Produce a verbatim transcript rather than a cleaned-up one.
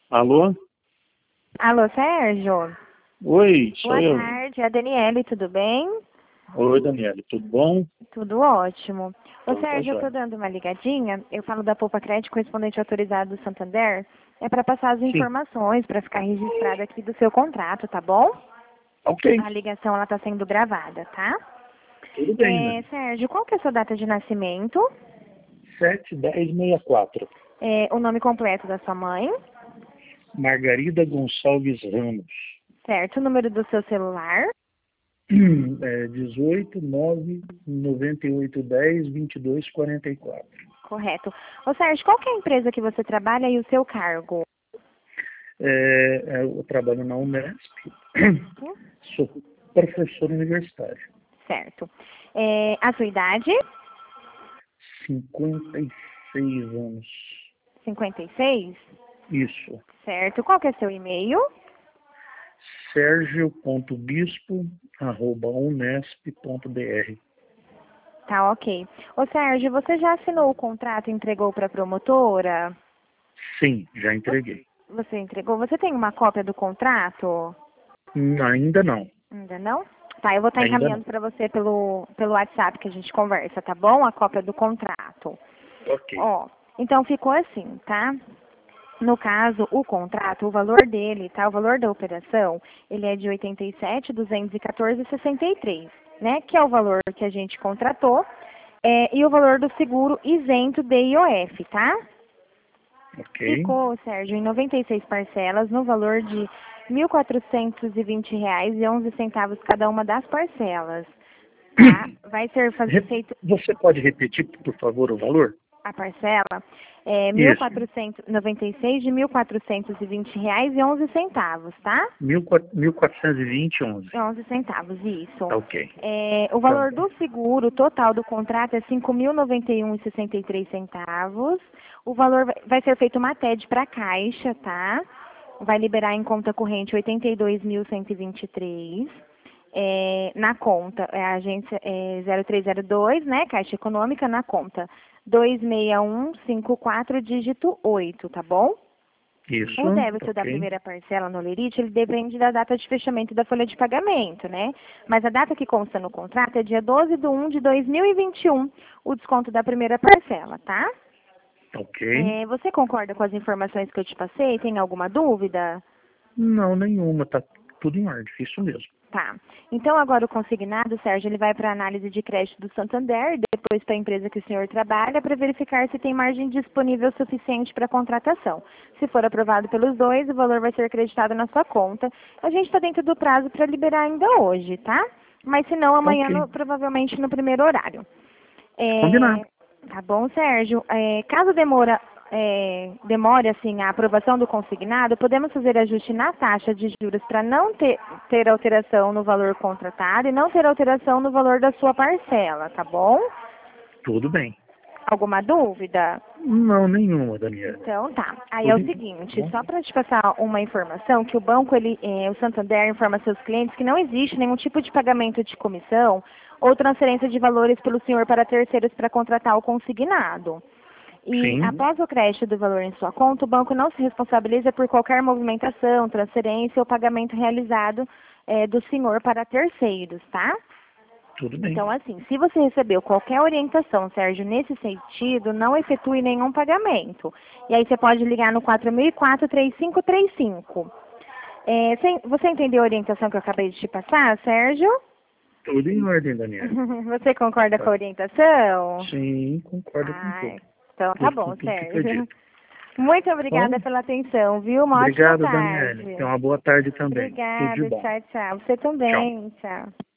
Alô? Alô, Sérgio? Oi, sou Boa eu. tarde, é a Daniele, tudo bem? Oi, Daniela, tudo bom? Tudo ótimo. Ô, Tudo tá Sérgio, eu tô jóia. dando uma ligadinha, eu falo da Poupa Crédito, correspondente autorizado do Santander, é para passar as Sim, informações, para ficar registrado aqui do seu contrato, tá bom? ok. A ligação, ela tá sendo gravada, tá? Tudo bem, É, Dani. Sérgio, qual que é a sua data de nascimento? sete dez sessenta e quatro. É, o nome completo da sua mãe? Margarida Gonçalves Ramos. Certo, o número do seu celular? É, dezoito, nove, noventa e oito, dez, vinte e dois, quarenta e quatro. Correto. Ô, Sérgio, qual que é a empresa que você trabalha e o seu cargo? É, é, eu trabalho na Unesp, sou professor universitário. Certo. É, a sua idade? cinquenta e seis anos. cinquenta e seis? Isso. Certo. Qual que é seu e-mail? sergio ponto bispo arroba unesp ponto br. Tá, ok. Ô, Sérgio, você já assinou o contrato e entregou para a promotora? Sim, já entreguei. Você entregou? Você tem uma cópia do contrato? Hum, Ainda não. Ainda não? Tá, eu vou estar Ainda encaminhando não. para você pelo, pelo WhatsApp que a gente conversa, tá bom? A cópia do contrato. Ok. Ó, então ficou assim, tá? No caso, o contrato, o valor dele, tá? O valor da operação, ele é de oitenta e sete mil duzentos e quatorze vírgula sessenta e três, né? Que é o valor que a gente contratou, é, e o valor do seguro isento de I O F, tá? Ok. Ficou, Sérgio, em noventa e seis parcelas, no valor de mil quatrocentos e vinte reais e onze centavos cada uma das parcelas, tá? Vai ser faz- Re- feito Você pode repetir, por favor, o valor? a parcela, é mil Isso. quatrocentos e noventa e seis de mil quatrocentos e vinte reais e onze centavos, tá? Mil quat- mil quatrocentos e vinte e onze. onze centavos, isso. Tá ok. É, o Tá valor bom. do seguro total do contrato é cinco mil e noventa e um reais e sessenta e três centavos. O valor vai vai ser feito uma T E D para a Caixa, tá? Vai liberar em conta corrente oitenta e dois mil cento e vinte e três. É, na conta, é a agência é, zero três zero dois, né? Caixa Econômica, na conta dois seis um cinco quatro dígito oito, tá bom? O Isso. débito da Ok. primeira parcela no Lerite, ele depende da data de fechamento da folha de pagamento, né? Mas a data que consta no contrato é dia doze de um de dois mil e vinte e um, o desconto da primeira parcela, tá? Ok. É, você concorda com as informações que eu te passei? Tem alguma dúvida? Não, nenhuma. Tá tudo em ordem. Isso mesmo. Tá. Então, agora o consignado, Sérgio, ele vai para a análise de crédito do Santander, depois para a empresa que o senhor trabalha, para verificar se tem margem disponível suficiente para contratação. Se for aprovado pelos dois, o valor vai ser acreditado na sua conta. A gente está dentro do prazo para liberar ainda hoje, tá? Mas se não, Tá amanhã, ok. no- provavelmente no primeiro horário. Combinado. É, tá bom, Sérgio. É, caso demora, é, demore assim a aprovação do consignado, podemos fazer ajuste na taxa de juros para não ter, ter alteração no valor contratado e não ter alteração no valor da sua parcela, tá bom? Tudo bem. Alguma dúvida? Não, nenhuma, Daniela. Então tá. Aí é Tudo o em- seguinte, bom? só para te passar uma informação, que o banco, ele, eh, o Santander informa seus clientes que não existe nenhum tipo de pagamento de comissão ou transferência de valores pelo senhor para terceiros para contratar o consignado. E Sim. após o crédito do valor em sua conta, o banco não se responsabiliza por qualquer movimentação, transferência ou pagamento realizado eh, do senhor para terceiros, tá? Tudo bem. Então, assim, se você recebeu qualquer orientação, Sérgio, nesse sentido, não efetue nenhum pagamento. E aí você pode ligar no quatro mil e quatro, três cinco três cinco. É, você você entendeu a orientação que eu acabei de te passar, Sérgio? Tudo em ordem, Daniela. Você concorda com a Tá. orientação? Sim, concordo com Ai, tudo. então tá Tudo, com bom, tudo que foi Sérgio. dito. Muito Então, obrigada pela atenção, viu? Uma ótima obrigado, Daniela. tarde. Tenha uma boa tarde também. Tudo de Obrigada, bom. tchau, tchau. Você Tchau. também, tchau.